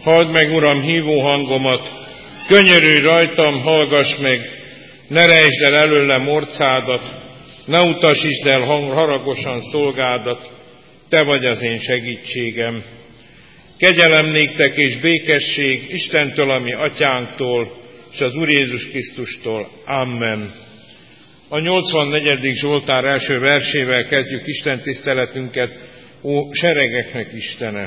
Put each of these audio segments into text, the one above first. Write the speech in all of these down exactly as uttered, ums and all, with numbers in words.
Halld meg, Uram, hívó hangomat, könyörülj rajtam, hallgass meg, ne rejtsd el előlem orcádat, ne utasítsd el haragosan szolgádat, te vagy az én segítségem. Kegyelem néktek és békesség Istentől, ami atyánktól, és az Úr Jézus Krisztustól. Amen. A nyolcvannegyedik Zsoltár első versével kezdjük Isten tiszteletünket. Ó, seregeknek Istene!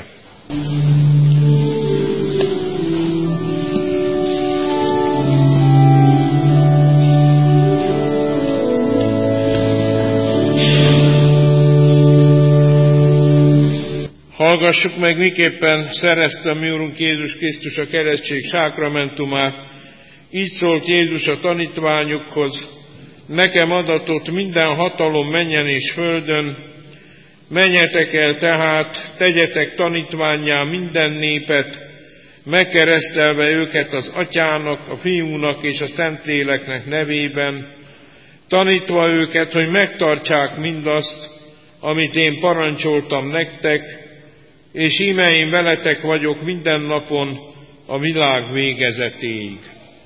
Hallgassuk meg, miképpen szerezte a mi Úrunk Jézus Krisztus a keresztség sákramentumát. Így szólt Jézus a tanítványokhoz: nekem adatott minden hatalom mennyen és földön, menjetek el tehát, tegyetek tanítvánnyá minden népet, megkeresztelve őket az Atyának, a Fiúnak és a Szentléleknek nevében, tanítva őket, hogy megtartsák mindazt, amit én parancsoltam nektek, és íme én veletek vagyok minden napon a világ végezetéig.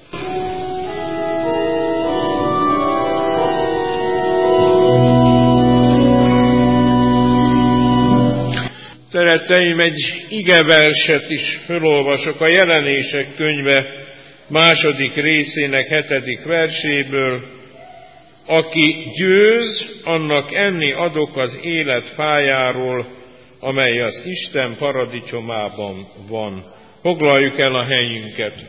Szeretteim, egy igeverset is felolvasok a Jelenések könyve második részének hetedik verséből. Aki győz, annak enni adok az élet fájáról, amely az Isten paradicsomában van. Foglaljuk el a helyünket.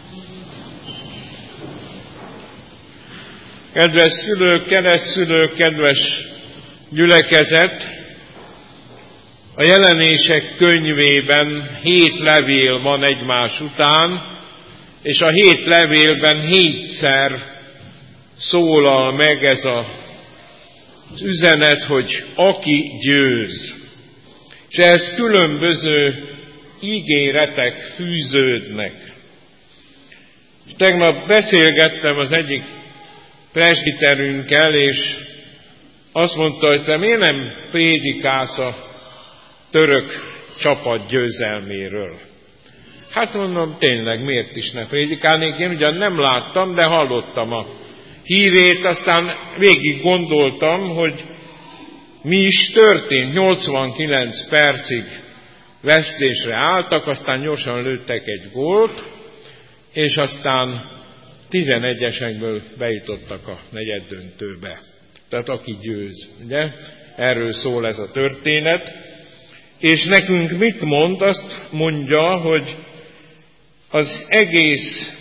Kedves szülők, keresztszülők, kedves gyülekezet! A Jelenések könyvében hét levél van egymás után, és a hét levélben hétszer szólal meg ez a, az üzenet, hogy aki győz. És ehhez különböző ígéretek fűződnek. És tegnap beszélgettem az egyik presbiterünkkel, és azt mondta, hogy te miért nem prédikálsz a török csapat győzelméről? Hát mondom, tényleg, miért is ne prédikálnék? Én ugyan nem láttam, de hallottam a hírét, aztán végig gondoltam, hogy mi is történt. nyolcvankilenc percig vesztésre álltak, aztán gyorsan lőttek egy gólt, és aztán tizenegyesekből bejutottak a negyeddöntőbe. Tehát aki győz, ugye? Erről szól ez a történet. És nekünk mit mond? Azt mondja, hogy az egész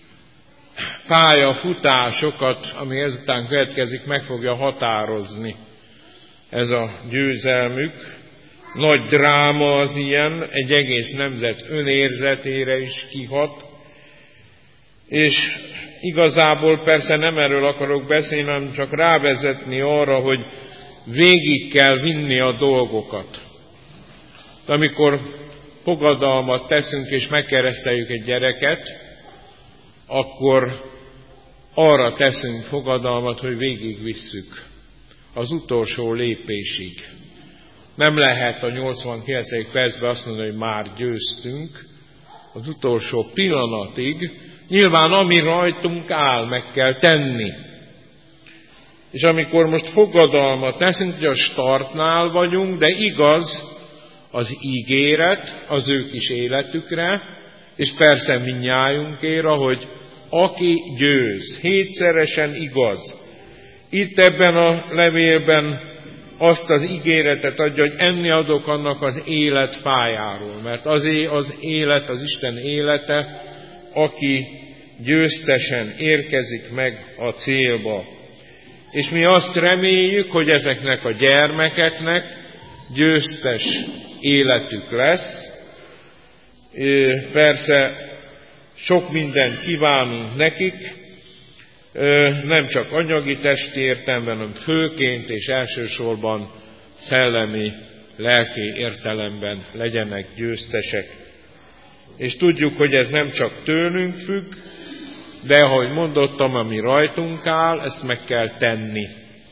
pályafutásokat, ami ezután következik, meg fogja határozni ez a győzelmük. Nagy dráma az ilyen, egy egész nemzet önérzetére is kihat, és igazából persze nem erről akarok beszélni, hanem csak rávezetni arra, hogy végig kell vinni a dolgokat. De amikor fogadalmat teszünk és megkereszteljük egy gyereket, akkor arra teszünk fogadalmat, hogy végigvisszük az utolsó lépésig. Nem lehet a nyolcvankilencedik percben azt mondani, hogy már győztünk, az utolsó pillanatig. Nyilván ami rajtunk áll, meg kell tenni. És amikor most fogadalmat teszünk, hogy a startnál vagyunk, de igaz az ígéret az ő kis életükre, és persze mindnyájunkére, hogy aki győz, hétszeresen igaz. Itt ebben a levélben azt az ígéretet adja, hogy enni adok annak az élet fájáról, mert azé az élet, az Isten élete, aki győztesen érkezik meg a célba. És mi azt reméljük, hogy ezeknek a gyermekeknek győztes életük lesz. Persze sok mindent kívánunk nekik, nem csak anyagi testi értelemben, hanem főként és elsősorban szellemi, lelki értelemben legyenek győztesek. És tudjuk, hogy ez nem csak tőlünk függ, de ahogy mondottam, ami rajtunk áll, ezt meg kell tenni.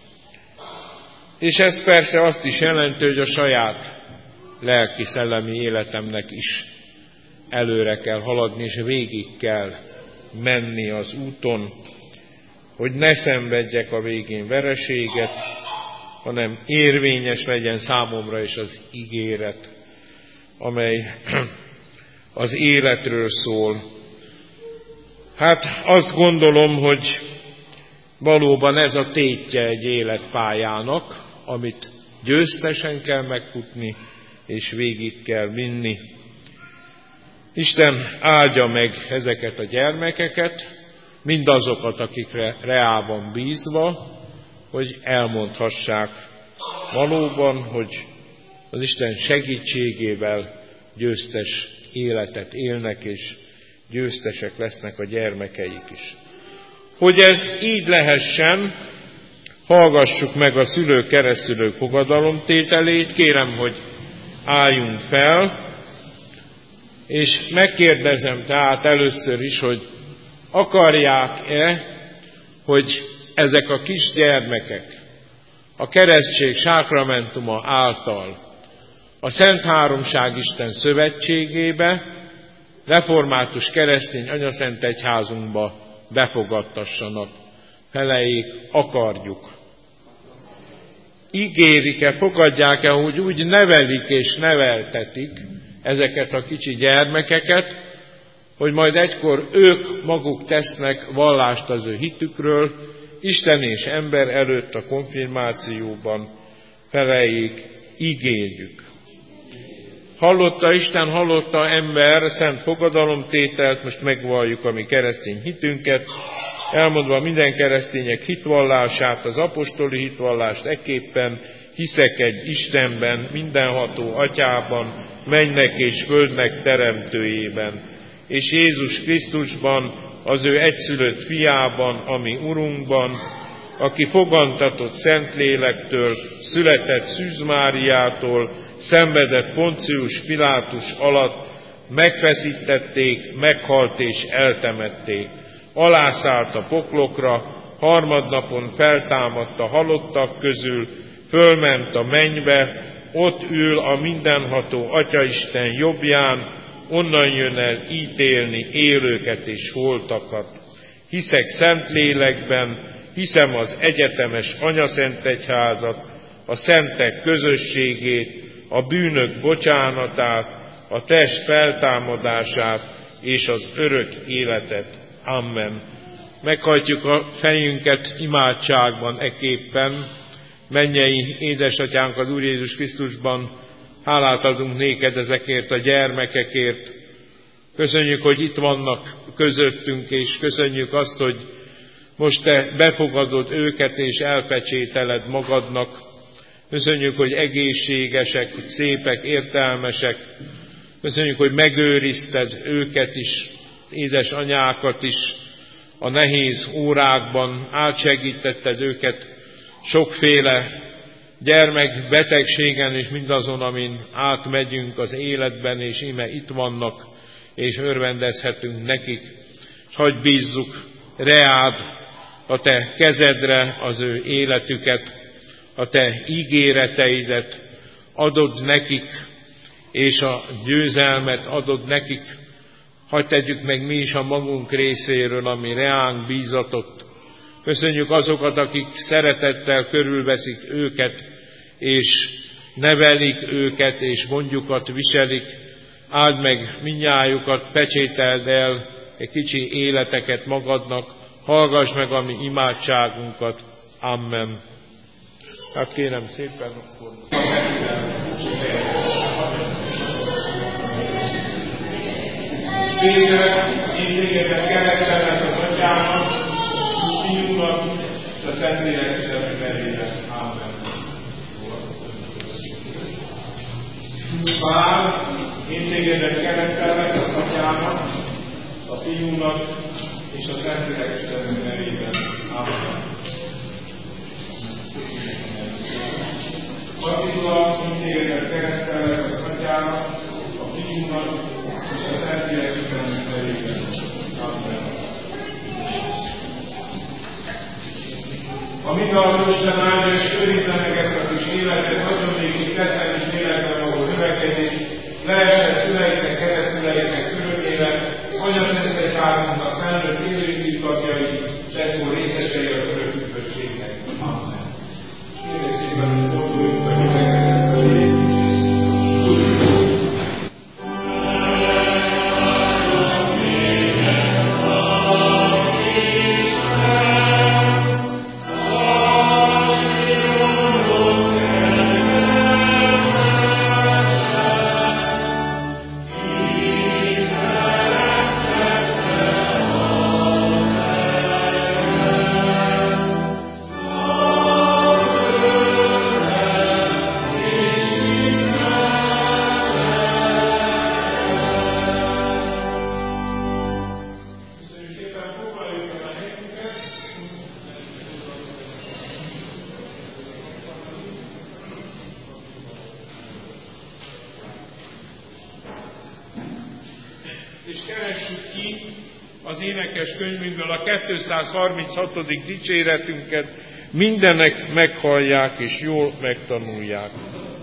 És ez persze azt is jelenti, hogy a saját lelki-szellemi életemnek is előre kell haladni, és végig kell menni az úton, hogy ne szenvedjek a végén vereséget, hanem érvényes legyen számomra is az ígéret, amely az életről szól. Hát azt gondolom, hogy valóban ez a tétje egy életpályának, amit győztesen kell megfutni, és végig kell vinni. Isten áldja meg ezeket a gyermekeket, mindazokat, akikre reában bízva, hogy elmondhassák valóban, hogy az Isten segítségével győztes életet élnek, és győztesek lesznek a gyermekeik is. Hogy ez így lehessen, hallgassuk meg a szülők-keresztülők fogadalomtételét, kérem, hogy álljunk fel, és megkérdezem tehát először is, hogy akarják-e, hogy ezek a kis gyermekek a keresztség sákramentuma által a Szent Háromság Isten szövetségébe, református keresztény anyaszent egyházunkba befogadtassanak. Feleik, akarjuk. Ígérik-e, fogadják-e, hogy úgy nevelik és neveltetik ezeket a kicsi gyermekeket, hogy majd egykor ők maguk tesznek vallást az ő hitükről, Isten és ember előtt a konfirmációban. Feleik, ígérjük. Hallotta Isten, hallotta ember szent fogadalomtételt, most megvalljuk a mi keresztény hitünket, elmondva minden keresztények hitvallását, az apostoli hitvallást ekképpen: hiszek egy Istenben, mindenható Atyában, mennek és földnek teremtőjében, és Jézus Krisztusban, az ő egyszülött fiában, ami Urunkban, aki fogantatott Szentlélektől, született Szűz Máriától, szenvedett Poncius Pilátus alatt, megfeszítették, meghalt és eltemették. Alászállt a poklokra, harmadnapon feltámadt a halottak közül, fölment a mennybe, ott ül a mindenható Atyaisten jobbján, onnan jön el ítélni élőket és holtakat. Hiszek Szentlélekben, hiszem az egyetemes anyaszentegyházat, a szentek közösségét, a bűnök bocsánatát, a test feltámadását és az örök életet. Amen. Meghajtjuk a fejünket imádságban eképpen. Mennyei édesatyánk az Úr Jézus Krisztusban, hálát adunk néked ezekért a gyermekekért. Köszönjük, hogy itt vannak közöttünk, és köszönjük azt, hogy most te befogadod őket, és elpecsételed magadnak. Köszönjük, hogy egészségesek, hogy szépek, értelmesek. Köszönjük, hogy megőrizted őket is, édesanyákat is, a nehéz órákban átsegítetted őket sokféle gyermekbetegségen és mindazon, amin átmegyünk az életben, és íme itt vannak, és örvendezhetünk nekik. És hadd bízzuk reád a te kezedre az ő életüket, a te ígéreteidet adod nekik, és a győzelmet adod nekik. Hadd tegyük meg mi is a magunk részéről, ami reánk bízatott. Köszönjük azokat, akik szeretettel körülveszik őket, és nevelik őket, és gondjukat viselik. Áld meg mindnyájukat, pecsételd el egy kicsi életeket magadnak, hallgass meg a mi imádságunkat. Amen. Hát kérem szépen, akkor... Én tégedet keresztelek az Atyának, Fiúnak, és a Szentlélek nevében. Amen. Pál, én tégedet keresztelek az Atyának, a Fiúnak, és a Szentlélek nevében. Amen. Attila, én tégedet keresztelek az Atyának, a Fiúnak, és a Szentlélek nevében. Amen. A mindenható Isten áldja és őrizze meg ezt a kis életet, hagyjon nékik tetten is lélekben való növekedést, lehessen szüleiknek, keresztüleiknek, és keressük ki az énekes könyvünkből a kétszázharminchatodik dicséretünket, mindenek meghallják és jól megtanulják.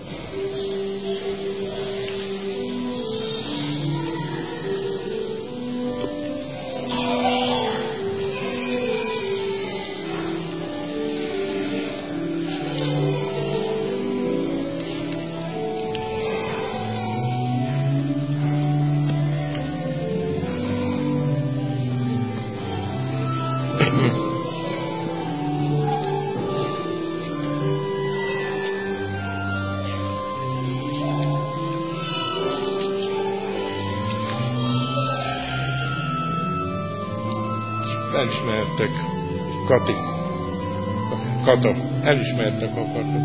Elismertek, Kati, Kata, elismertek akartak.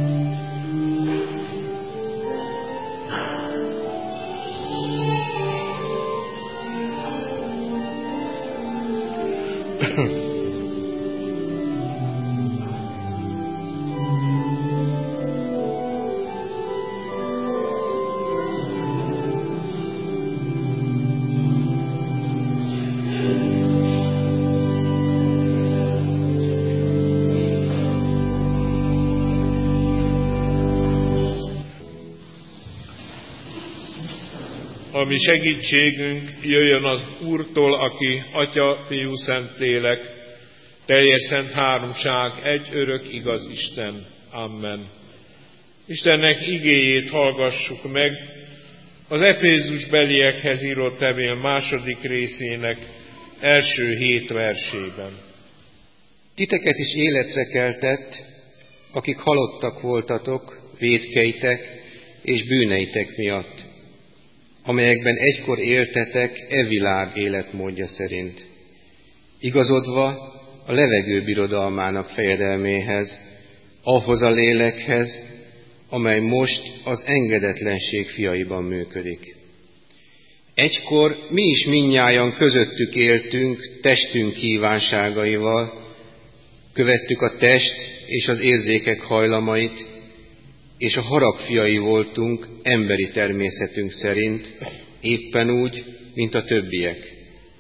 A mi segítségünk jöjjön az Úrtól, aki Atya, Fiú, Szentlélek, teljes szent háromság, egy örök igaz Isten. Amen. Istennek igéjét hallgassuk meg az Efézusbeliekhez írott levél második részének első hét versében. Titeket is életre keltett, akik halottak voltatok vétkeitek és bűneitek miatt, amelyekben egykor éltetek e világ életmódja szerint, igazodva a levegő birodalmának fejedelméhez, ahhoz a lélekhez, amely most az engedetlenség fiaiban működik. Egykor mi is mindnyájan közöttük éltünk testünk kívánságaival, követtük a test és az érzékek hajlamait, és a harag fiai voltunk emberi természetünk szerint, éppen úgy, mint a többiek.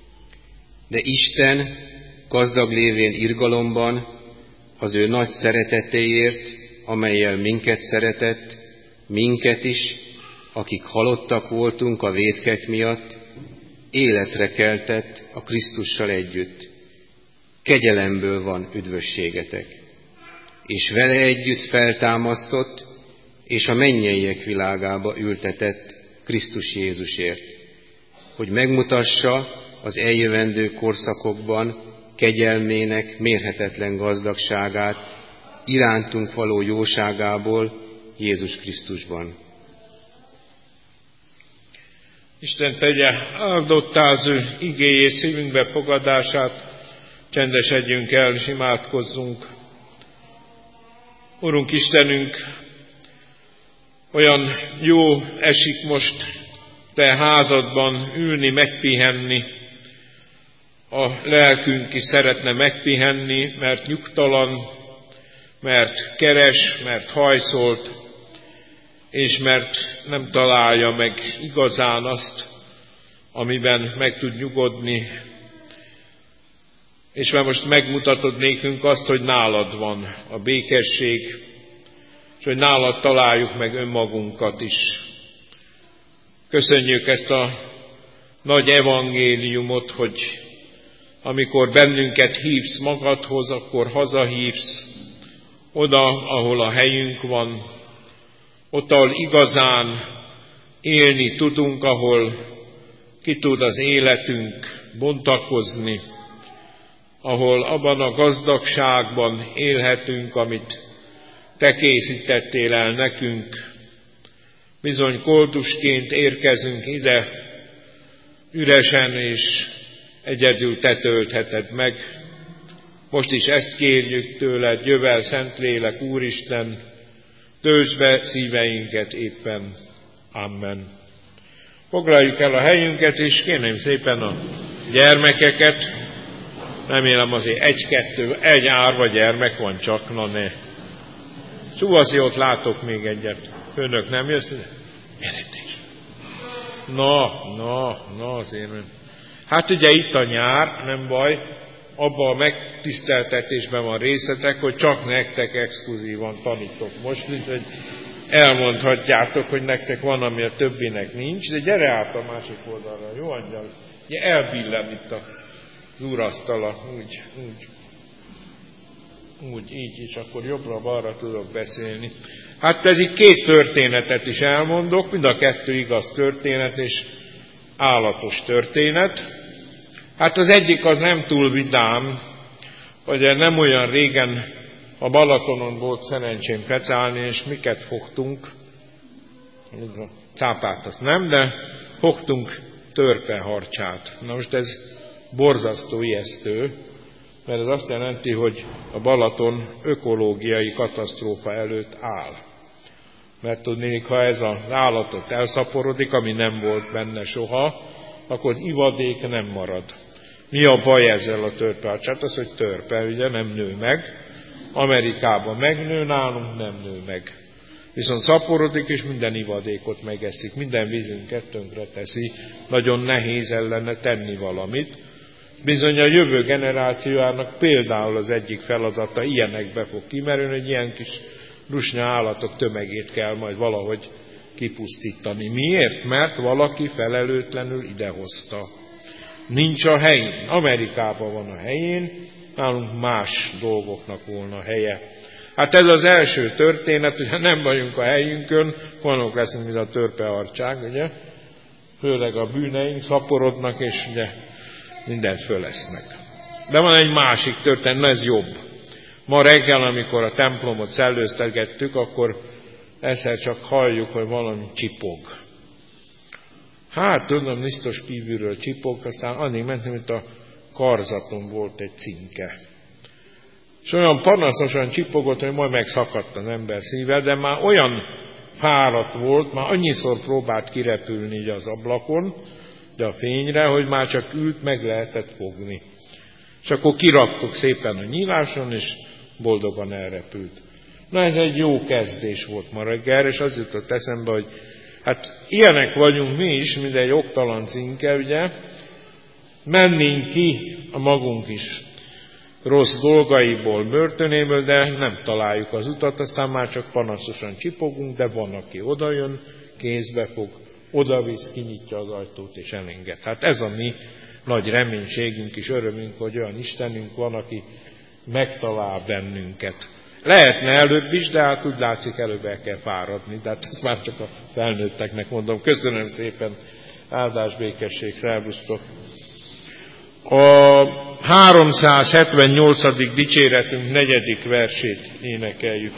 De Isten, gazdag lévén irgalomban, az ő nagy szeretetéért, amellyel minket szeretett, minket is, akik halottak voltunk a vétkek miatt, életre keltett a Krisztussal együtt. Kegyelemből van üdvösségetek, és vele együtt feltámasztott, és a mennyeiek világába ültetett Krisztus Jézusért, hogy megmutassa az eljövendő korszakokban kegyelmének mérhetetlen gazdagságát, irántunk való jóságából Jézus Krisztusban. Isten tegye áldottá az ő igéjét, szívünkbe fogadását, csendesedjünk el és imádkozzunk. Urunk Istenünk, olyan jó esik most te házadban ülni, megpihenni. A lelkünk is szeretne megpihenni, mert nyugtalan, mert keres, mert hajszolt, és mert nem találja meg igazán azt, amiben meg tud nyugodni. És már most megmutatod nékünk azt, hogy nálad van a békesség, és hogy nálad találjuk meg önmagunkat is. Köszönjük ezt a nagy evangéliumot, hogy amikor bennünket hívsz magadhoz, akkor hazahívsz oda, ahol a helyünk van, ott, ahol igazán élni tudunk, ahol ki tud az életünk bontakozni, ahol abban a gazdagságban élhetünk, amit te készítettél el nekünk. Bizony koldusként érkezünk ide, üresen és egyedül te töltheted meg. Most is ezt kérjük tőled, jövel Szentlélek, Úristen, töltsd be szíveinket éppen. Amen. Foglaljuk el a helyünket, és kérném szépen a gyermekeket. Remélem azért egy-kettő, egy árva gyermek van csak, na ne. Szuvaszi, ott látok még egyet. Önök nem jössz ide? Gyere te is. Na, na, na azért. Hát ugye itt a nyár, nem baj, abban a megtiszteltetésben van részletek, hogy csak nektek exkluzívan tanítok most, mint hogy elmondhatjátok, hogy nektek van, ami a többinek nincs, de gyere át a másik oldalra, jó angyal? Ugye elbillen itt az úrasztala, úgy, úgy, úgy, így is, akkor jobbra-balra tudok beszélni. Hát pedig két történetet is elmondok, mind a kettő igaz történet és állatos történet. Hát az egyik az nem túl vidám, hogy nem olyan régen a Balatonon volt szerencsém pecálni, és miket fogtunk, cápát azt nem, de fogtunk törpeharcsát. Na most ez borzasztó ijesztő, mert ez azt jelenti, hogy a Balaton ökológiai katasztrófa előtt áll. Mert tudnék, ha ez az állatot elszaporodik, ami nem volt benne soha, akkor az ivadék nem marad. Mi a baj ezzel a törpeharcsát? Az, hogy törpe, ugye nem nő meg. Amerikában megnő, nálunk nem nő meg. Viszont szaporodik, és minden ivadékot megeszik, minden vízünket tönkre teszi. Nagyon nehéz ellene tenni valamit. Bizony a jövő generációjának például az egyik feladata ilyenekbe fog kimerülni, hogy ilyen kis rusnya állatok tömegét kell majd valahogy kipusztítani. Miért? Mert valaki felelőtlenül idehozta. Nincs a helyén. Amerikában van a helyén, nálunk más dolgoknak volna helye. Hát ez az első történet, hogy ha nem vagyunk a helyünkön, vannak leszünk, mint a törpeharcsák, ugye? Főleg a bűneink szaporodnak, és ugye mindent fölesznek. De van egy másik történet, na ez jobb. Ma reggel, amikor a templomot szellőztegettük, akkor egyszer csak halljuk, hogy valami csipog. Hát tudom, biztos kívülről csipog, aztán annig mentem, mint a karzaton volt egy cinke. És olyan panaszosan csipogott, hogy majd megszakadt az ember szíve, de már olyan fáradt volt, már annyiszor próbált kirepülni így az ablakon, de a fényre, hogy már csak ült, meg lehetett fogni. És akkor kiraktuk szépen a nyíláson, és boldogan elrepült. Na ez egy jó kezdés volt ma reggel, és az jutott eszembe, hogy hát ilyenek vagyunk mi is, mint egy oktalan cinke, ugye, mennénk ki a magunk is rossz dolgaiból, börtönéből, de nem találjuk az utat, aztán már csak panaszosan csipogunk, de van, aki odajön, kézbe fog, odavisz, kinyitja az ajtót és elenged. Hát ez a mi nagy reménységünk és örömünk, hogy olyan Istenünk van, aki megtalál bennünket. Lehetne előbb is, de hát úgy látszik, előbb el kell fáradni. Tehát ezt már csak a felnőtteknek mondom. Köszönöm szépen, áldás, békesség, szervusztok! A háromszázhetvennyolcadik dicséretünk negyedik versét énekeljük.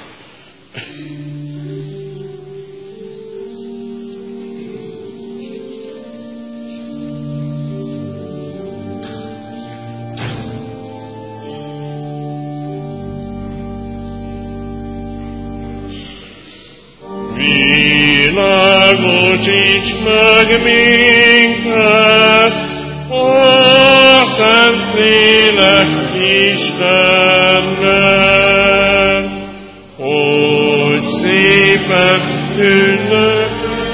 Világosíts meg minket, ó Szentlélek Istennek, hogy szépek ünnep.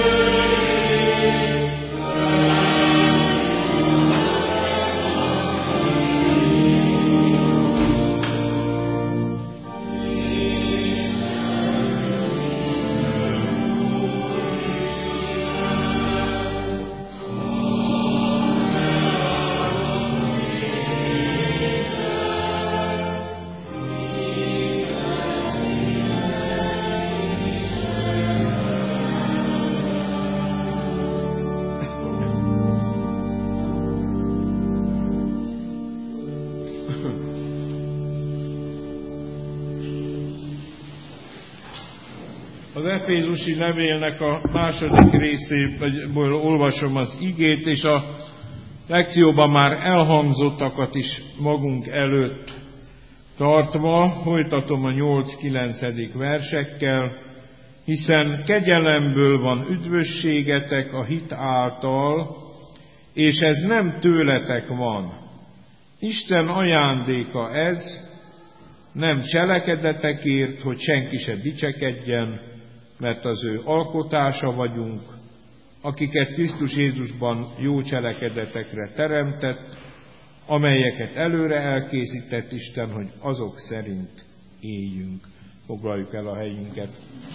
Az Efézusi levélnek a második részéből olvasom az igét, és a lekcióban már elhangzottakat is magunk előtt tartva, folytatom a nyolc-kilencedik versekkel, hiszen kegyelemből van üdvösségetek a hit által, és ez nem tőletek van. Isten ajándéka ez, nem cselekedetekért, hogy senki se dicsekedjen, mert az ő alkotása vagyunk, akiket Krisztus Jézusban jó cselekedetekre teremtett, amelyeket előre elkészített Isten, hogy azok szerint éljünk. Foglaljuk el a helyünket.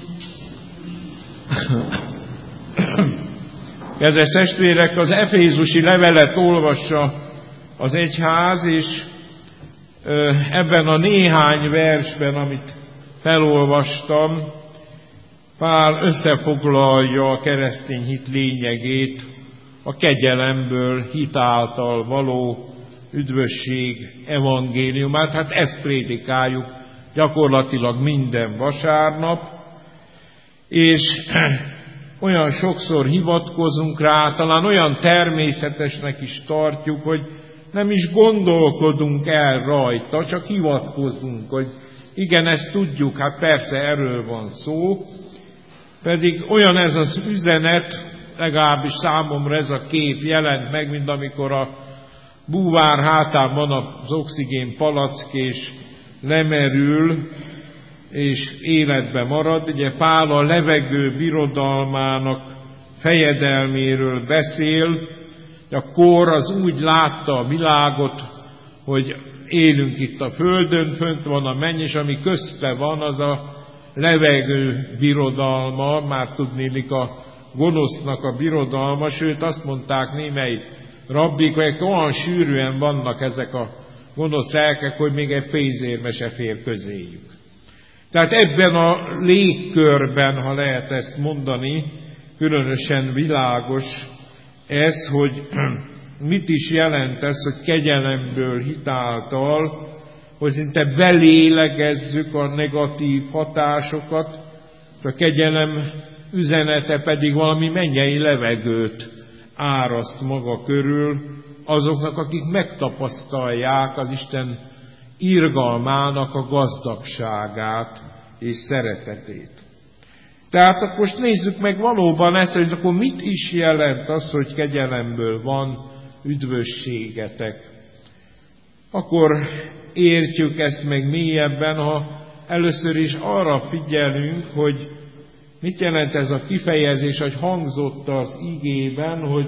Kedves testvérek, az efézusi levelet olvassa az egyház, és ebben a néhány versben, amit felolvastam, Pál összefoglalja a keresztény hit lényegét, a kegyelemből hit által való üdvösség evangéliumát. Hát ezt prédikáljuk gyakorlatilag minden vasárnap, és olyan sokszor hivatkozunk rá, talán olyan természetesnek is tartjuk, hogy nem is gondolkodunk el rajta, csak hivatkozunk, hogy igen, ezt tudjuk, hát persze erről van szó, pedig olyan ez az üzenet, legalábbis számomra ez a kép jelent meg, mint amikor a búvár hátán van az oxigén palack, és lemerül, és életbe marad. Ugye Pál a levegő birodalmának fejedelméről beszél, a kor az úgy látta a világot, hogy élünk itt a földön, fönt van a menny, és ami közte van, az a levegő birodalma, már tudnélik a gonosznak a birodalma, sőt azt mondták némely rabbik, hogy olyan sűrűen vannak ezek a gonosz lelkek, hogy még egy pénzérme se fér közéjük. Tehát ebben a légkörben, ha lehet ezt mondani, különösen világos ez, hogy mit is jelent ez, hogy kegyelemből hitáltal, hogy szinte belélegezzük a negatív hatásokat, és a kegyelem üzenete pedig valami mennyei levegőt áraszt maga körül azoknak, akik megtapasztalják az Isten irgalmának a gazdagságát és szeretetét. Tehát akkor most nézzük meg valóban ezt, hogy akkor mit is jelent az, hogy kegyelemből van üdvösségetek. Akkor értjük ezt meg mélyebben, ha először is arra figyelünk, hogy mit jelent ez a kifejezés, hogy hangzott az igében, hogy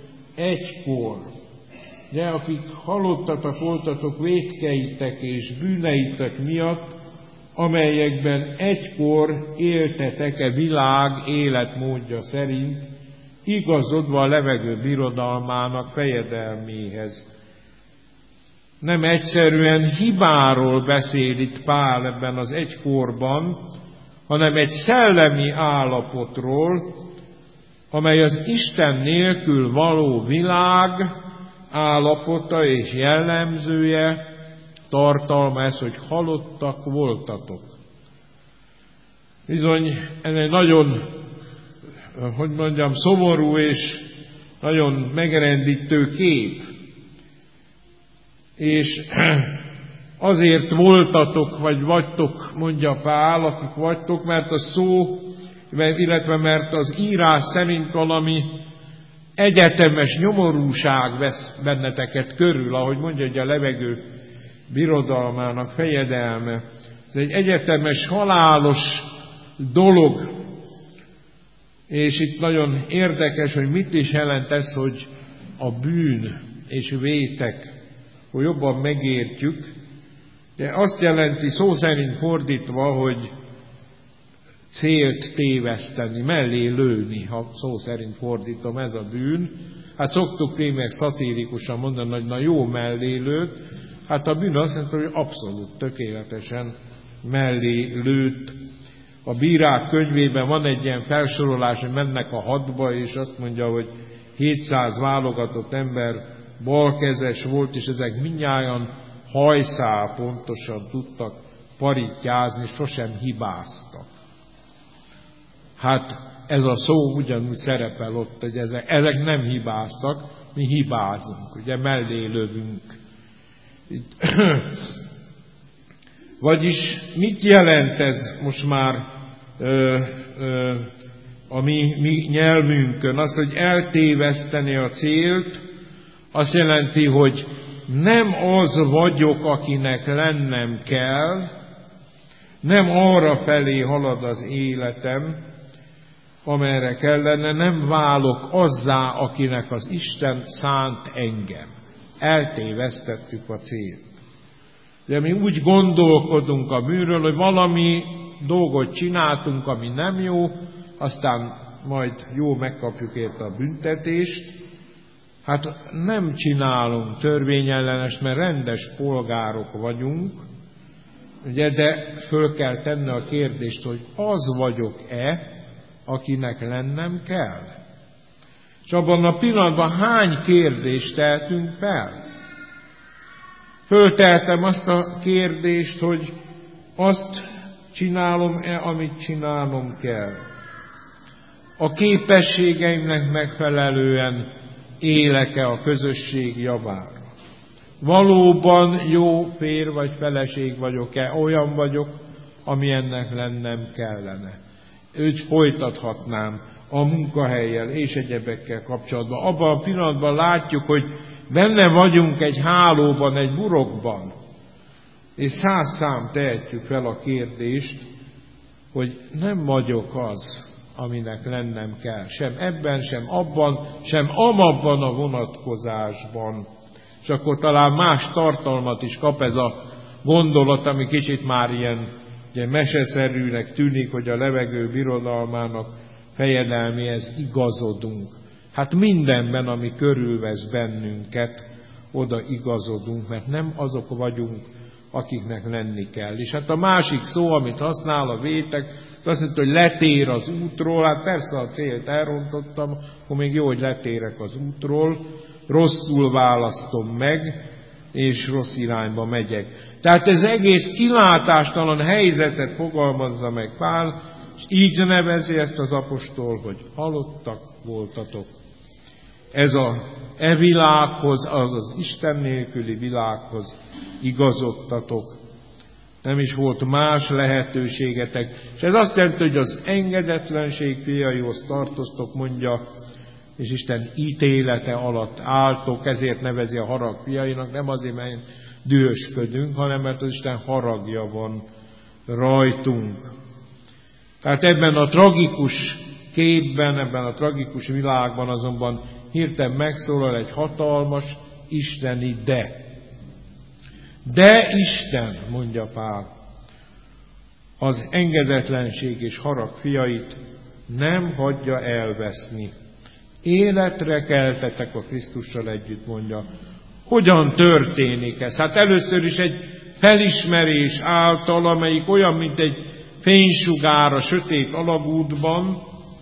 egykor. Ugye, akik halottatak voltatok vétkeitek és bűneitek miatt, amelyekben egykor éltetek e világ életmódja szerint, igazodva a levegő birodalmának fejedelméhez. Nem egyszerűen hibáról beszél itt Pál ebben az egykorban, hanem egy szellemi állapotról, amely az Isten nélkül való világ állapota és jellemzője, tartalma ez, hogy halottak voltatok. Bizony, ez egy nagyon, hogy mondjam, szomorú és nagyon megrendítő kép. És azért voltatok, vagy vagytok, mondja Pál, akik vagytok, mert a szó, illetve mert az írás szerint valami egyetemes nyomorúság vesz benneteket körül, ahogy mondja, hogy a levegő birodalmának fejedelme. Ez egy egyetemes, halálos dolog. És itt nagyon érdekes, hogy mit is jelent ez, hogy a bűn és vétek, hogy jobban megértjük. De azt jelenti szó szerint fordítva, hogy célt téveszteni, mellé lőni, ha szó szerint fordítom, ez a bűn. Hát szoktuk tényleg szatírikusan mondani, hogy na jó mellé lőtt. Hát a bűn azt jelenti, hogy abszolút, tökéletesen mellé lőtt. A bírák könyvében van egy ilyen felsorolás, hogy mennek a hadba, és azt mondja, hogy hétszáz válogatott ember balkezes volt, és ezek mindnyájan hajszál pontosan tudtak parittyázni, sosem hibáztak. Hát ez a szó ugyanúgy szerepel ott, hogy ezek, ezek nem hibáztak, mi hibázunk, ugye mellé lövünk. Vagyis mit jelent ez most már ö, ö, a mi, mi nyelvünkön? Az, hogy eltéveszteni a célt, azt jelenti, hogy nem az vagyok, akinek lennem kell, nem arra felé halad az életem, amerre kellene, nem válok azzá, akinek az Isten szánt engem. Eltévesztettük a célt. De mi úgy gondolkodunk a bűnről, hogy valami dolgot csináltunk, ami nem jó, aztán majd jó megkapjuk érte a büntetést. Hát nem csinálunk törvényellenest, mert rendes polgárok vagyunk, ugye, de föl kell tenni a kérdést, hogy az vagyok-e, akinek lennem kell. És abban a pillanatban hány kérdést tehetünk fel? Fölteltem azt a kérdést, hogy azt csinálom-e, amit csinálnom kell. A képességeimnek megfelelően élek-e a közösség javára. Valóban jó férj vagy feleség vagyok-e, olyan vagyok, amilyennek lennem kellene. Őt folytathatnám a munkahellyel és egyebekkel kapcsolatban. Abban a pillanatban látjuk, hogy benne vagyunk egy hálóban, egy burokban, és száz szám tehetjük fel a kérdést, hogy nem vagyok az, aminek lennem kell. Sem ebben, sem abban, sem amabban a vonatkozásban. És akkor talán más tartalmat is kap ez a gondolat, ami kicsit már ilyen ugye, meseszerűnek tűnik, hogy a levegő birodalmának fejedelméhez igazodunk. Hát mindenben, ami körülvesz bennünket, oda igazodunk, mert nem azok vagyunk, akiknek lenni kell. És hát a másik szó, amit használ a vétek, az azt mondja, hogy letér az útról. Hát persze a célt elrontottam, akkor még jó, hogy letérek az útról, rosszul választom meg, és rossz irányba megyek. Tehát ez egész kilátástalan helyzetet fogalmazza meg Pál, és így nevezi ezt az apostol, hogy halottak voltatok. Ez a e világhoz, az az Isten nélküli világhoz igazodtatok. Nem is volt más lehetőségetek. És ez azt jelenti, hogy az engedetlenség fiaihoz tartoztok, mondja, és Isten ítélete alatt álltok, ezért nevezi a harag fiainak, nem azért, mert dühösködünk, hanem mert az Isten haragja van rajtunk. Tehát ebben a tragikus képben, ebben a tragikus világban azonban hirtelen megszólal egy hatalmas isteni de. De Isten, mondja Pál, az engedetlenség és harag fiait nem hagyja elveszni. Életre keltetek a Krisztussal együtt, mondja. Hogyan történik ez? Hát először is egy felismerés által, amelyik olyan, mint egy fénysugár a sötét alagútban.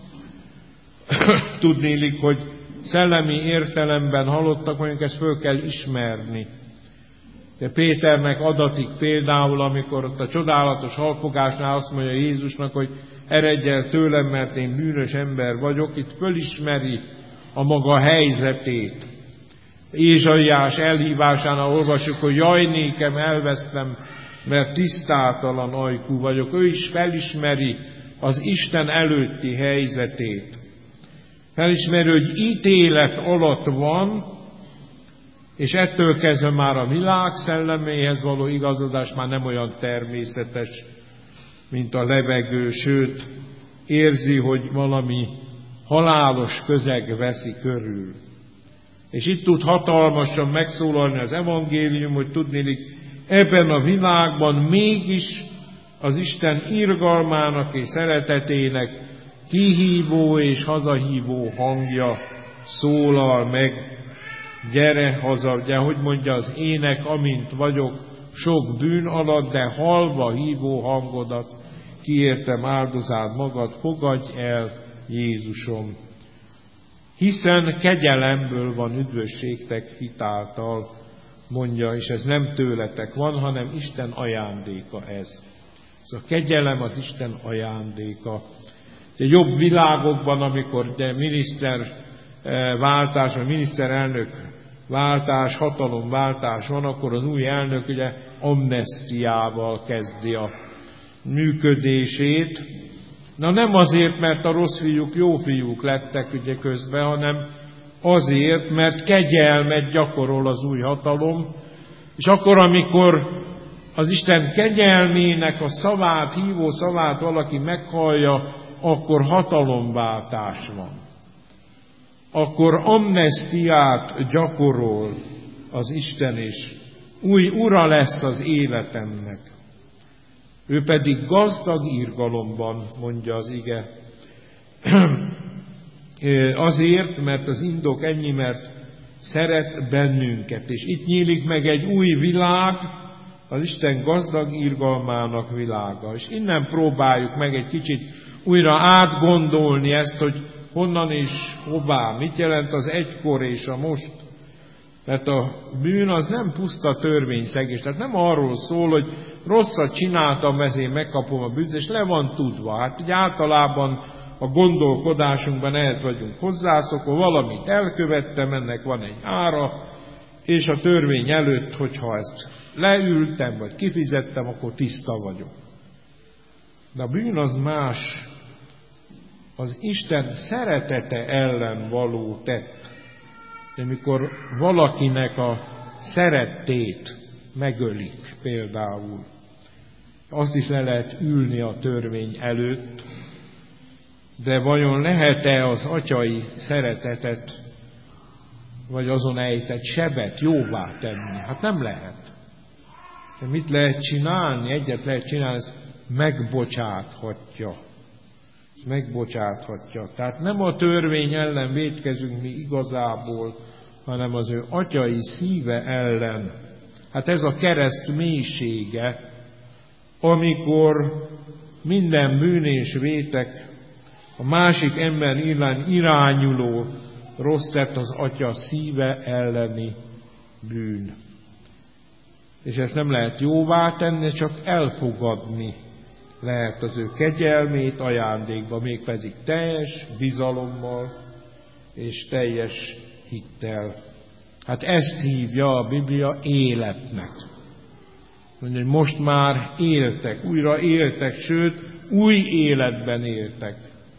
Tudnélik, hogy szellemi értelemben halottak, mondjuk ezt föl kell ismerni. De Péternek adatik például, amikor ott a csodálatos halfogásnál azt mondja Jézusnak, hogy eredj el tőlem, mert én bűnös ember vagyok, itt fölismeri a maga helyzetét. Ézsaiás elhívásánál olvasjuk, hogy jaj, nékem elvesztem, mert tisztátalan ajkú vagyok. Ő is felismeri az Isten előtti helyzetét. Felismeri, hogy ítélet alatt van, és ettől kezdve már a világ szelleméhez való igazodás már nem olyan természetes, mint a levegő, sőt, érzi, hogy valami halálos közeg veszi körül. És itt tud hatalmasan megszólalni az evangélium, hogy tudnélik, ebben a világban mégis az Isten irgalmának és szeretetének kihívó és hazahívó hangja szólal meg. Gyere haza, ugye, hogy mondja az ének, amint vagyok sok bűn alatt, de halva hívó hangodat, kiértem áldozád magad, fogadj el, Jézusom. Hiszen kegyelemből van üdvösségtek hitáltal, mondja, és ez nem tőletek van, hanem Isten ajándéka ez. Ez a kegyelem az Isten ajándéka. De jobb világokban, amikor de miniszterváltás, vagy miniszterelnök váltás, hatalomváltás van, akkor az új elnök ugye amnesztiával kezdi a működését. Na nem azért, mert a rossz fiúk jó fiúk lettek ugye közben, hanem azért, mert kegyelmet gyakorol az új hatalom, és akkor, amikor az Isten kegyelmének a szavát, hívó szavát valaki meghallja, akkor hatalomváltás van. Akkor amnesztiát gyakorol az Isten, és új ura lesz az életemnek. Ő pedig gazdag irgalomban, mondja az ige. Azért, mert az indok ennyi, mert szeret bennünket. És itt nyílik meg egy új világ, az Isten gazdag irgalmának világa. És innen próbáljuk meg egy kicsit újra átgondolni ezt, hogy honnan és hová, mit jelent az egykor és a most. Mert a bűn az nem puszta törvényszegés, tehát nem arról szól, hogy rosszat csináltam, ezért megkapom a bűnözést, le van tudva. Hát ugye általában a gondolkodásunkban ehhez vagyunk hozzászokva, valamit elkövettem, ennek van egy ára, és a törvény előtt, hogyha ezt leültem, vagy kifizettem, akkor tiszta vagyok. De a bűn az más, az Isten szeretete ellen való tett. De mikor valakinek a szerettét megölik például, azt is le lehet ülni a törvény előtt, de vajon lehet-e az atyai szeretetet, vagy azon ejtett sebet jóvá tenni? Hát nem lehet. De mit lehet csinálni? Egyet lehet csinálni, ezt megbocsáthatja. Ezt megbocsáthatja. Tehát nem a törvény ellen vétkezünk mi igazából, hanem az ő atyai szíve ellen. Hát ez a kereszt mélysége, amikor minden bűn és vétek, a másik ember irányuló rossz tett az atya szíve elleni bűn. És ezt nem lehet jóvá tenni, csak elfogadni lehet az ő kegyelmét ajándékba, mégpedig teljes bizalommal és teljes hittel. Hát ezt hívja a Biblia életnek. Mondja, hogy most már éltek, újra éltek, sőt, új életben éltek.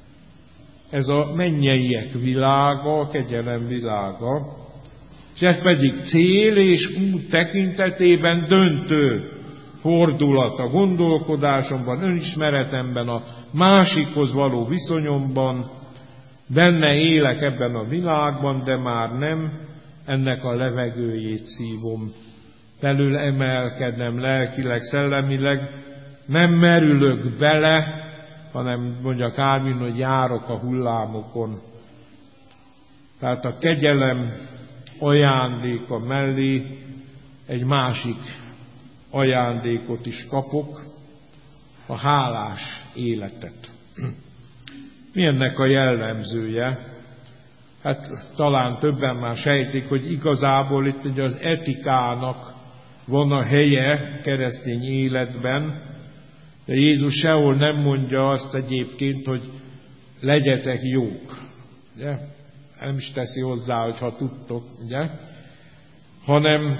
Ez a mennyeiek világa, a kegyelem világa, és ez pedig cél és út tekintetében döntő fordulat a gondolkodásomban, önismeretemben, a másikhoz való viszonyomban, benne élek ebben a világban, de már nem ennek a levegőjét szívom, felül emelkednem lelkileg, szellemileg, nem merülök bele, hanem mondja Kálvin, hogy járok a hullámokon. Tehát a kegyelem ajándéka mellé egy másik ajándékot is kapok, a hálás életet. Mi ennek a jellemzője? Hát talán többen már sejtik, hogy igazából itt ugye az etikának van a helye keresztény életben, de Jézus sehol nem mondja azt egyébként, hogy legyetek jók. Ugye? Nem is teszi hozzá, hogyha tudtok, ugye? Hanem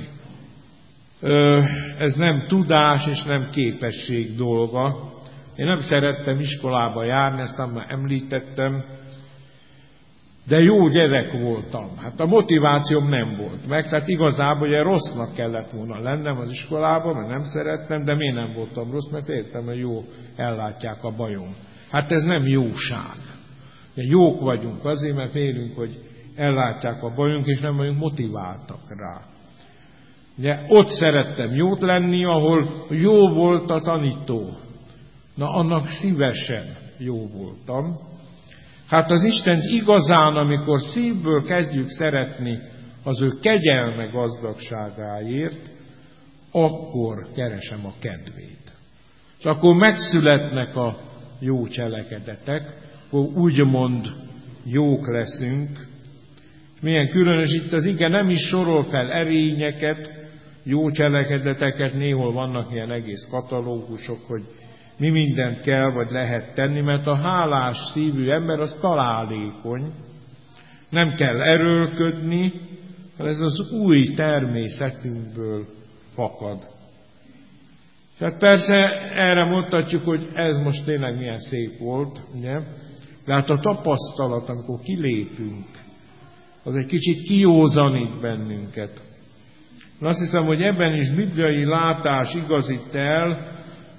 ez nem tudás és nem képesség dolga. Én nem szerettem iskolába járni, ezt már említettem, de jó gyerek voltam. Hát a motivációm nem volt meg, tehát igazából ugye rossznak kellett volna lennem az iskolában, mert nem szerettem, de miért nem voltam rossz, mert értem, hogy jó, ellátják a bajom. Hát ez nem jóság. De jók vagyunk azért, mert félünk, hogy ellátják a bajunk, és nem vagyunk motiváltak rá. Ugye ott szerettem jót lenni, ahol jó volt a tanító. Na, annak szívesen jó voltam. Hát az Istent igazán, amikor szívből kezdjük szeretni az ő kegyelme gazdagságáért, akkor keresem a kedvét. És akkor megszületnek a jó cselekedetek, akkor úgymond jók leszünk. Milyen különös itt az ige, nem is sorol fel erényeket, jó cselekedeteket, néhol vannak ilyen egész katalógusok, hogy mi mindent kell, vagy lehet tenni, mert a hálás szívű ember az találékony, nem kell erőlködni, hanem ez az új természetünkből fakad. Tehát persze erre mondhatjuk, hogy ez most tényleg milyen szép volt, ugye? De hát a tapasztalat, amikor kilépünk, az egy kicsit kiózanít bennünket. Azt hiszem, hogy ebben is bibliai látás igazít el,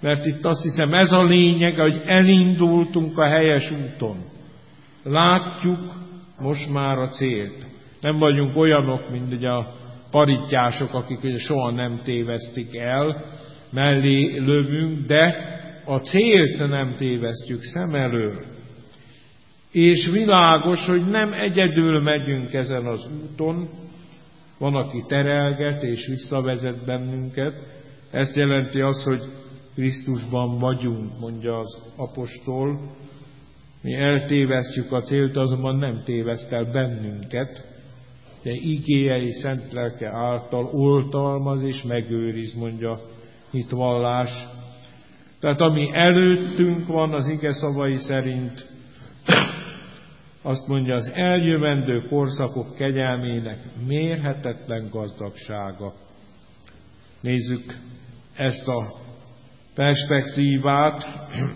Mert itt azt hiszem ez a lényeg, hogy elindultunk a helyes úton. Látjuk most már a célt. Nem vagyunk olyanok, mint ugye a parittyások, akik ugye soha nem tévesztik el, mellé lövünk, de a célt nem tévesztjük szem elől. És világos, hogy nem egyedül megyünk ezen az úton, van, aki terelget és visszavezet bennünket. Ezt jelenti az, hogy Krisztusban vagyunk, mondja az apostol. Mi eltévesztjük a célt, azonban nem téveszt el bennünket. De igéje és szent lelke által oltalmaz és megőriz, mondja hitvallás. Tehát ami előttünk van az ige szavai szerint, azt mondja, az eljövendő korszakok kegyelmének mérhetetlen gazdagsága. Nézzük ezt a perspektívát.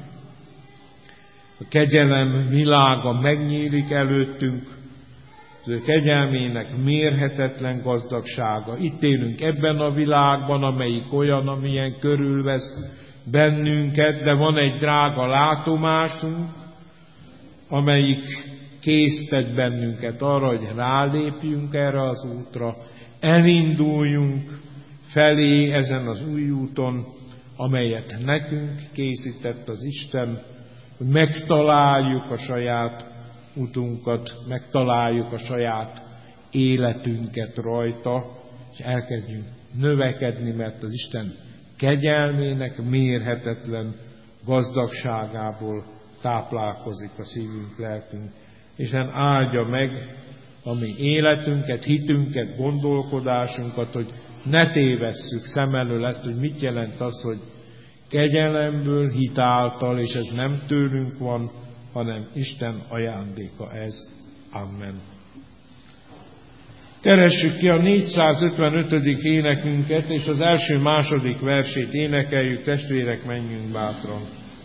A kegyelem világa megnyílik előttünk, az ő kegyelmének mérhetetlen gazdagsága. Itt élünk ebben a világban, amelyik olyan, amilyen körülvesz bennünket, de van egy drága látomásunk, amelyik késztet bennünket arra, hogy rálépjünk erre az útra, elinduljunk felé ezen az új úton, amelyet nekünk készített az Isten, hogy megtaláljuk a saját utunkat, megtaláljuk a saját életünket rajta, és elkezdjünk növekedni, mert az Isten kegyelmének mérhetetlen gazdagságából táplálkozik a szívünk, lelkünk. Isten áldja meg a mi életünket, hitünket, gondolkodásunkat, hogy ne tévesszük szem elől ezt, hogy mit jelent az, hogy kegyelemből, hit által, és ez nem tőlünk van, hanem Isten ajándéka ez. Amen. Keressük ki a négyszázötvenötödik énekünket, és az első-második versét énekeljük, testvérek, menjünk bátran.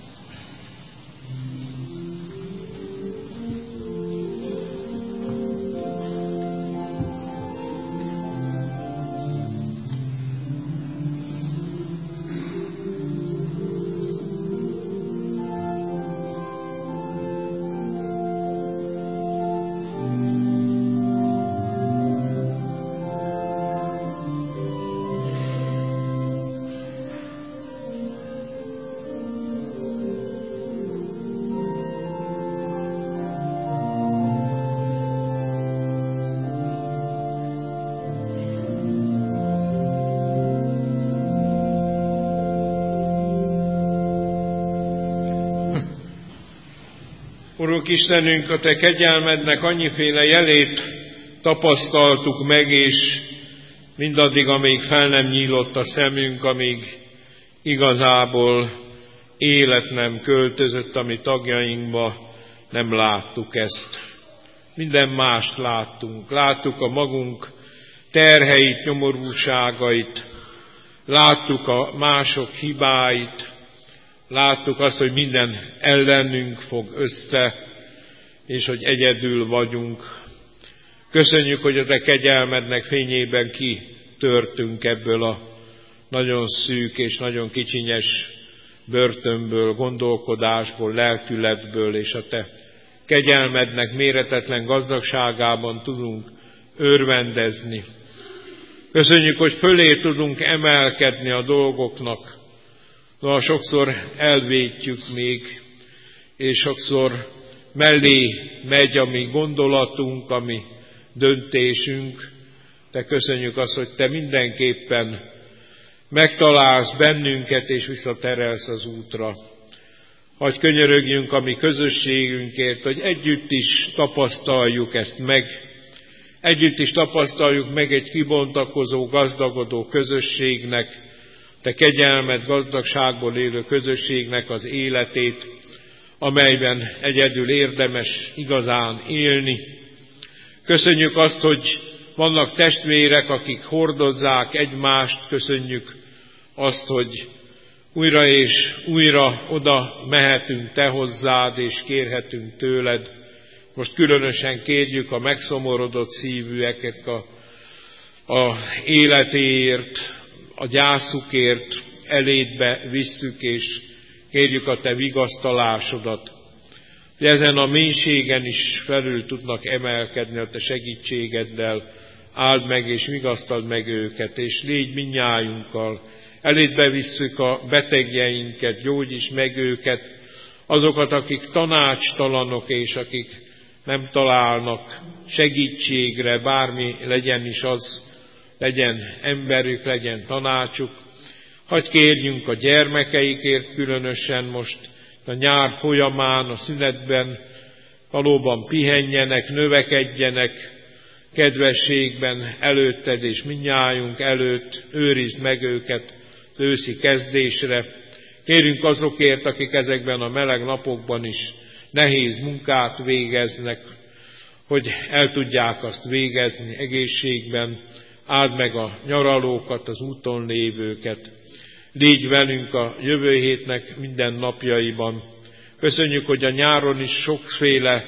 Urunk Istenünk, a Te kegyelmednek annyiféle jelét tapasztaltuk meg, és mindaddig, amíg fel nem nyílott a szemünk, amíg igazából élet nem költözött a mi tagjainkba, nem láttuk ezt. Minden mást láttunk. Láttuk a magunk terheit, nyomorúságait, láttuk a mások hibáit, láttuk azt, hogy minden ellenünk fog össze, és hogy egyedül vagyunk. Köszönjük, hogy a Te kegyelmednek fényében kitörtünk ebből a nagyon szűk és nagyon kicsinyes börtönből, gondolkodásból, lelkületből, és a Te kegyelmednek méretetlen gazdagságában tudunk örvendezni. Köszönjük, hogy fölé tudunk emelkedni a dolgoknak. Noha sokszor elvétjük még, és sokszor mellé megy a mi gondolatunk, a mi döntésünk. Te köszönjük azt, hogy Te mindenképpen megtalálsz bennünket, és visszaterelsz az útra. Hadd könyörögjünk a mi közösségünkért, hogy együtt is tapasztaljuk ezt meg, együtt is tapasztaljuk meg egy kibontakozó, gazdagodó közösségnek, Te kegyelmed gazdagságból élő közösségnek az életét, amelyben egyedül érdemes igazán élni. Köszönjük azt, hogy vannak testvérek, akik hordozzák egymást, köszönjük azt, hogy újra és újra oda mehetünk Te hozzád, és kérhetünk tőled. Most különösen kérjük a megszomorodott szívűeket a, a életéért, a gyászukért, elédbe visszük, és kérjük a Te vigasztalásodat, hogy ezen a mélységen is felül tudnak emelkedni a Te segítségeddel. Áld meg és vigasztald meg őket, és légy mindnyájunkkal. Elédbe visszük a betegjeinket, gyógyíts meg őket, azokat, akik tanácstalanok, és akik nem találnak segítségre, bármi legyen is az, legyen emberük, legyen tanácsuk. Hadd kérjünk a gyermekeikért különösen most a nyár folyamán, a szünetben, valóban pihenjenek, növekedjenek kedvességben előtted és mindnyájunk előtt, őrizd meg őket őszi kezdésre. Kérünk azokért, akik ezekben a meleg napokban is nehéz munkát végeznek, hogy el tudják azt végezni egészségben. Áld meg a nyaralókat, az úton lévőket. Légy velünk a jövő hétnek minden napjaiban. Köszönjük, hogy a nyáron is sokféle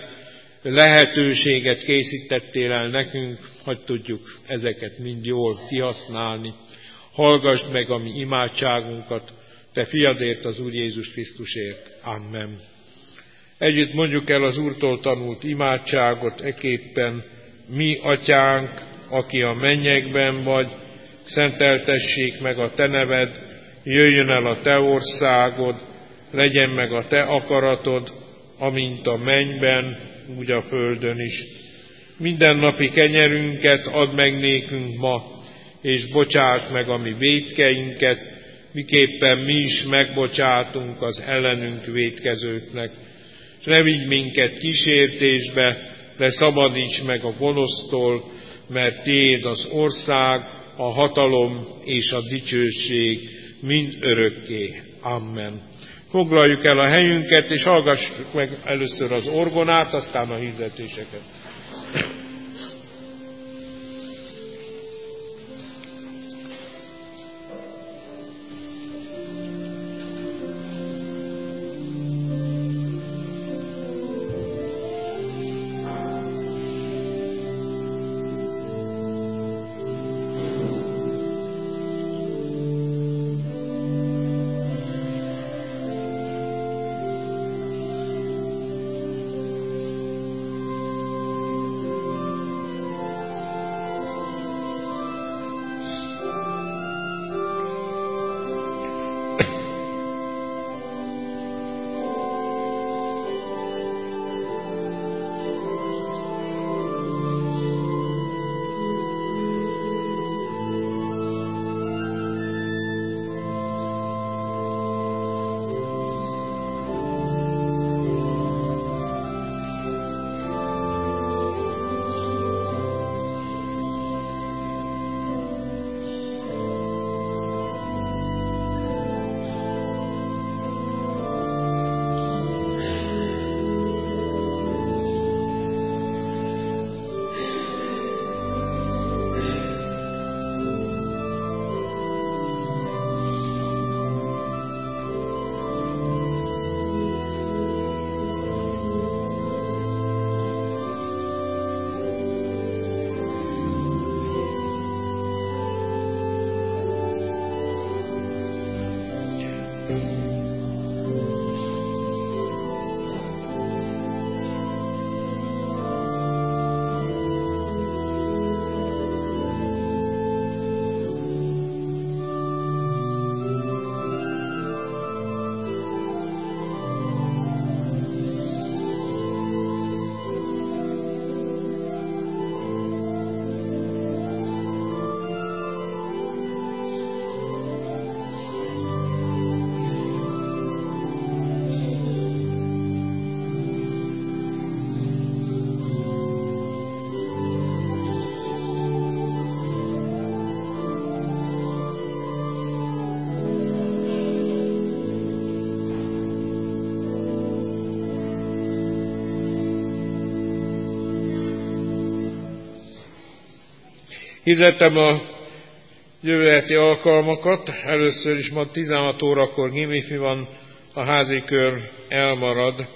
lehetőséget készítettél el nekünk, hogy tudjuk ezeket mind jól kihasználni. Hallgassd meg a mi imádságunkat, Te fiadért, az Úr Jézus Krisztusért. Amen. Együtt mondjuk el az Úrtól tanult imádságot eképpen. Mi, Atyánk, aki a mennyekben vagy, szenteltessék meg a Te neved, jöjjön el a Te országod, legyen meg a Te akaratod, amint a mennyben, úgy a földön is. Mindennapi kenyerünket add meg nékünk ma, és bocsáss meg a mi vétkeinket, miképpen mi is megbocsátunk az ellenünk vétkezőknek. És ne vigy minket kísértésbe, de szabadíts meg a gonosztól, mert Tiéd az ország, a hatalom és a dicsőség mind örökké. Amen. Foglaljuk el a helyünket, és hallgassuk meg először az orgonát, aztán a hirdetéseket. Hirdetem a jövő heti alkalmakat. Először is ma tizenhat órakor gimifi van, a házi kör elmarad.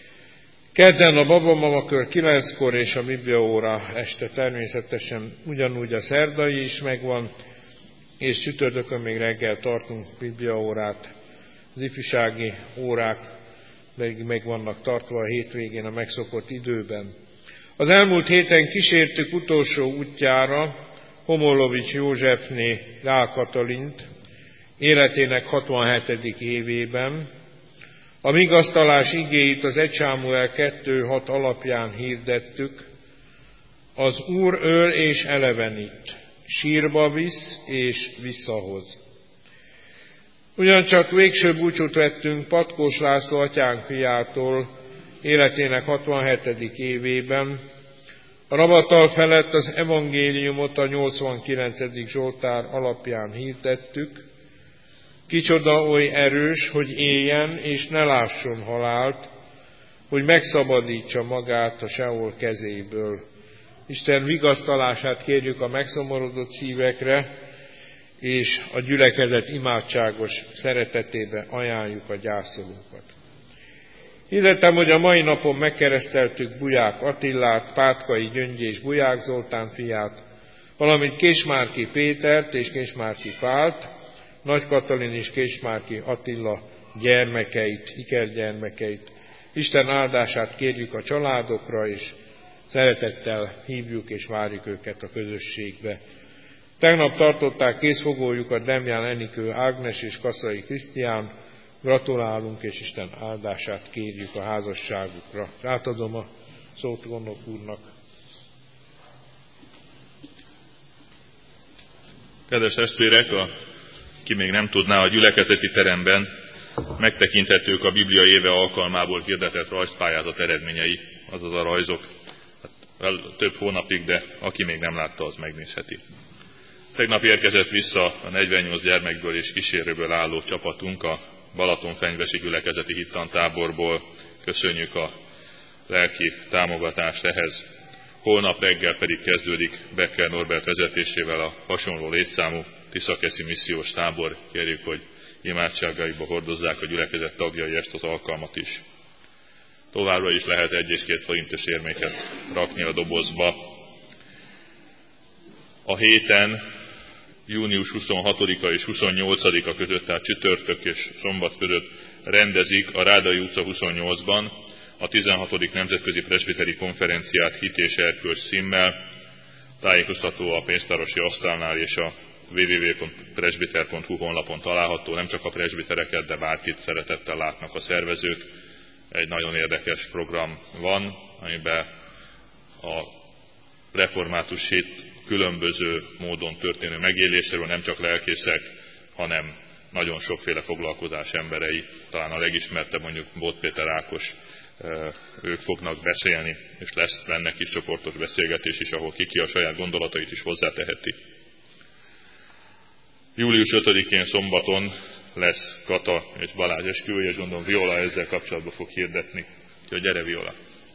Kedden a babamama kör kilenckor, és a bibliaóra este természetesen ugyanúgy a szerdai is megvan. és csütörtökön még reggel tartunk bibliaórát, az ifjúsági órák pedig meg vannak tartva a hétvégén a megszokott időben. Az elmúlt héten kísértük utolsó útjára Homolovics Józsefné Gál Katalint, életének hatvanhetedik évében. A vigasztalás igéit az Egy Sámuel kettő hat alapján hirdettük. Az Úr öl és elevenít, sírba visz és visszahoz. Ugyancsak végső búcsút vettünk Patkós László atyánk fiától életének hatvanhetedik évében. A ravatal felett az evangéliumot a nyolcvankilencedik Zsoltár alapján hirdettük. Kicsoda oly erős, hogy éljen és ne lásson halált, hogy megszabadítsa magát a Seol kezéből. Isten vigasztalását kérjük a megszomorodott szívekre, és a gyülekezet imádságos szeretetébe ajánljuk a gyászolókat. Hirdettem, hogy a mai napon megkereszteltük Buják Attillát, Pátkai Gyöngy és Buják Zoltán fiát, valamint Késmárki Pétert és Késmárki Pált, Nagy Katalin és Késmárki Attila gyermekeit, ikergyermekeit. Isten áldását kérjük a családokra, és szeretettel hívjuk és várjuk őket a közösségbe. Tegnap tartották készfogójukat Demján Enikő Ágnes és Kaszai Krisztián. Gratulálunk, és Isten áldását kérjük a házasságukra. Átadom a szót gondok úrnak. Kedves testvérek, aki még nem tudná, a gyülekezeti teremben megtekinthetők a Biblia éve alkalmából hirdetett rajzpályázat eredményei, azaz a rajzok. Hát, több hónapig, de aki még nem látta, az megnézheti. Tegnap érkezett vissza a negyvennyolc gyermekből és kísérőből álló csapatunk a Balatonfenyvesi gyülekezeti hittantáborból. Köszönjük a lelki támogatást ehhez. Holnap reggel pedig kezdődik Becker Norbert vezetésével a hasonló létszámú Tiszakeszi missziós tábor. Kérjük, hogy imádságaikba hordozzák a gyülekezet tagjai ezt az alkalmat is. Továbbra is lehet egy és két forintos érméket rakni a dobozba. A héten június huszonhatodika és huszonnyolcadika között, tehát csütörtök és szombat között rendezik a Rádai utca huszonnyolcban a tizenhatodik Nemzetközi Presbiteri Konferenciát Hit és Erkölcs címmel. Tájékoztató a pénztárosi asztalnál és a double-u double-u double-u pont presbiter pont hu honlapon található. Nem csak a presbitereket, de bárkit szeretettel látnak a szervezők. Egy nagyon érdekes program van, amiben a református hit különböző módon történő megéléséről nem csak lelkészek, hanem nagyon sokféle foglalkozás emberei, talán a legismertebb mondjuk Bót Péter Ákos, ők fognak beszélni, és lesz benne kis csoportos beszélgetés is, ahol kiki a saját gondolatait is hozzáteheti. július ötödikén szombaton lesz Kata és Balázs esküvője, és gondolom Viola ezzel kapcsolatban fog hirdetni. Úgyhogy gyere, Viola!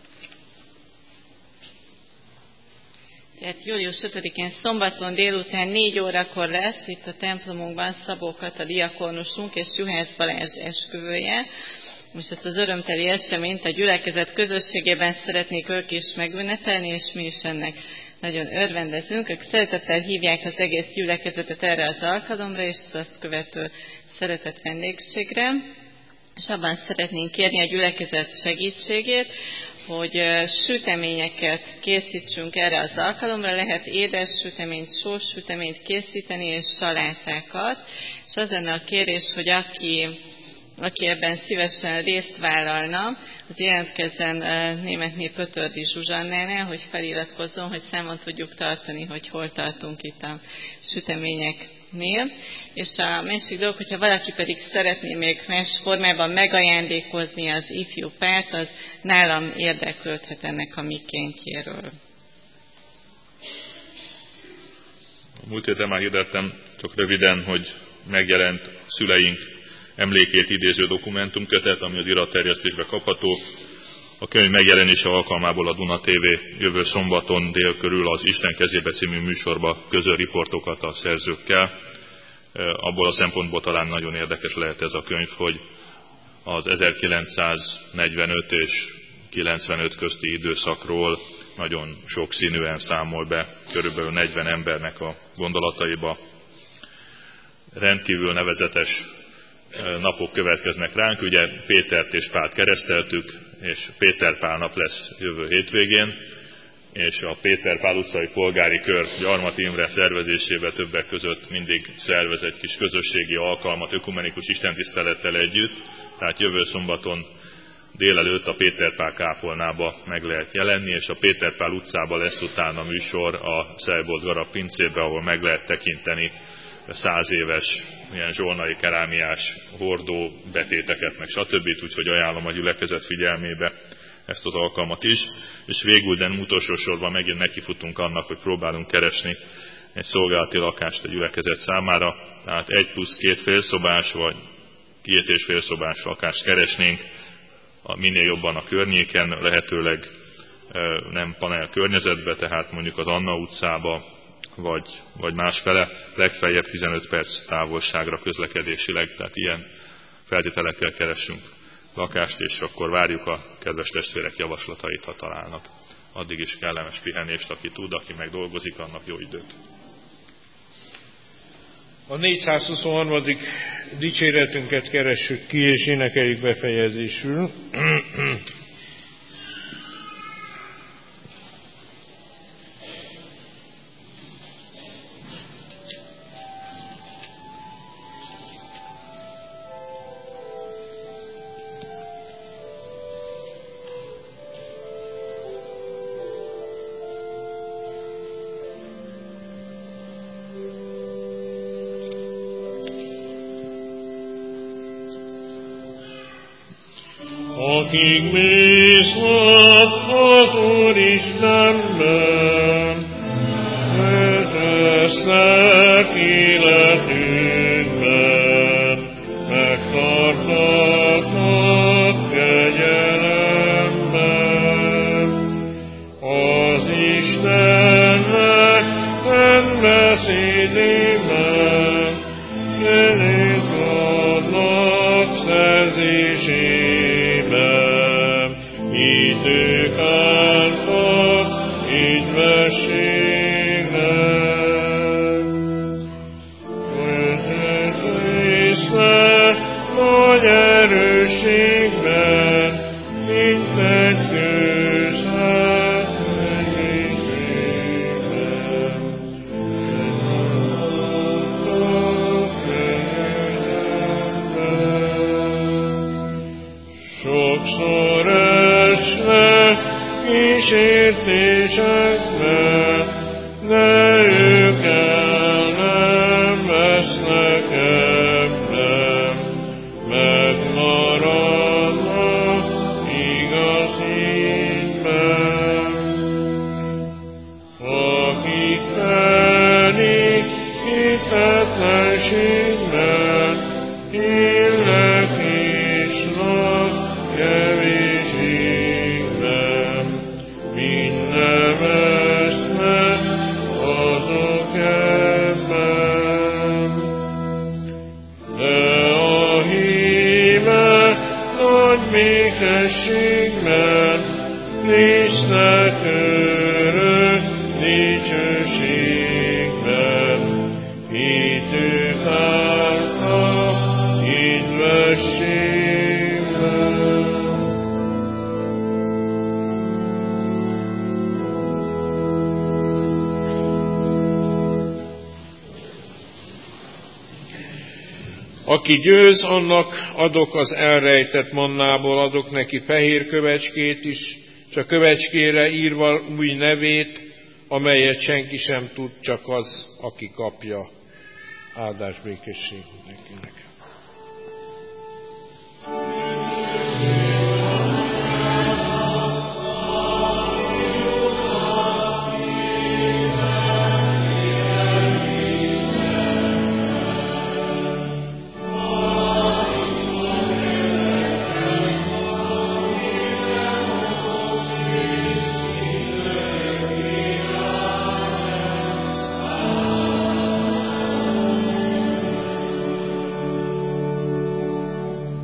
Tehát július ötödikén szombaton délután négy órakor lesz itt a templomunkban Szabó Kata diakonusunk és Juhász Balázs esküvője. Most ezt az örömteli eseményt a gyülekezet közösségében szeretnék ők is megünnepelni, és mi is ennek nagyon örvendezünk. Ők szeretettel hívják az egész gyülekezetet erre az alkalomra, és az azt követő szeretett vendégségre. És abban szeretnénk kérni a gyülekezet segítségét, hogy süteményeket készítsünk erre az alkalomra. Lehet édes süteményt, sós süteményt készíteni, és salátákat. És az lenne a kérés, hogy aki, aki ebben szívesen részt vállalna, az jelentkezzen Németné Pötördi Zsuzsannánál, hogy feliratkozzon, hogy számon tudjuk tartani, hogy hol tartunk itt a süteményeknél. És a másik dolog, hogyha valaki pedig szeretné még más formában megajándékozni az ifjú párt, az nálam érdeklődhet ennek a mikéntjéről. A múlt héten már hirdettem, csak röviden, hogy megjelent szüleink emlékét idéző dokumentumkötet, ami az iratterjesztésbe kapható. A könyv megjelenése alkalmából a Duna té vé jövő szombaton dél körül az Isten kezébe című műsorba közöl riportokat a szerzőkkel. Abból a szempontból talán nagyon érdekes lehet ez a könyv, hogy az ezerkilencszáznegyvenöt és kilencvenöt közti időszakról nagyon sokszínűen számol be, körülbelül negyven embernek a gondolataiba. rendkívül nevezetes napok következnek ránk. Ugye Pétert és Pált kereszteltük, és Péter Pál nap lesz jövő hétvégén, és a Péter Pál utcai polgári kör Gyarmati Imre szervezésével többek között mindig szervez egy kis közösségi alkalmat ökumenikus istentisztelettel együtt, tehát jövő szombaton délelőtt a Péter Pál kápolnába meg lehet jelenni, és a Péter Pál utcában lesz utána műsor a Szelbold Garab pincébe, ahol meg lehet tekinteni száz éves ilyen zsolnai kerámiás hordó betéteket, meg stb. Úgyhogy ajánlom a gyülekezet figyelmébe ezt az alkalmat is. És végül, de nem utolsó sorban megint nekifutunk annak, hogy próbálunk keresni egy szolgálati lakást a gyülekezet számára, tehát egy plusz két félszobás, vagy két és félszobás lakást keresnénk, a minél jobban a környéken, lehetőleg nem panel környezetbe, tehát mondjuk az Anna utcába, vagy, vagy másfele, legfeljebb tizenöt perc távolságra közlekedésileg, tehát ilyen feltételekkel keresünk lakást, és akkor várjuk a kedves testvérek javaslatait, ha találnak. Addig is kellemes pihenést, aki tud, aki meg dolgozik, annak jó időt. A négyszázhuszonharmadik dicséretünket keressük ki, és énekeljük befejezésül. Akik bíznak az Úristenben, ötöztek életünkben, megtartatnak kegyelemben. Az Istennek fenn beszédében, kezét adnak szerzésében. Idők által üdvességnek. Öltött észre nagy erősségben, mint egy kőszár egészségben. Sokszor esve kísértésekbe, de ők el nem vesznek ebben, megmaradnak igaz hitben. Akik pedig hitetlenségben élnek és nagy kevéségben, minden vesznek azok ebben. De a híme nagy békességben résznek örök dicsőségben, hitük által üdvességben. Aki győz, annak adok az elrejtett mannából, adok neki fehér kövecskét is, és a kövecskére írva új nevét, amelyet senki sem tud, csak az, aki kapja. Áldás békesség nekinek.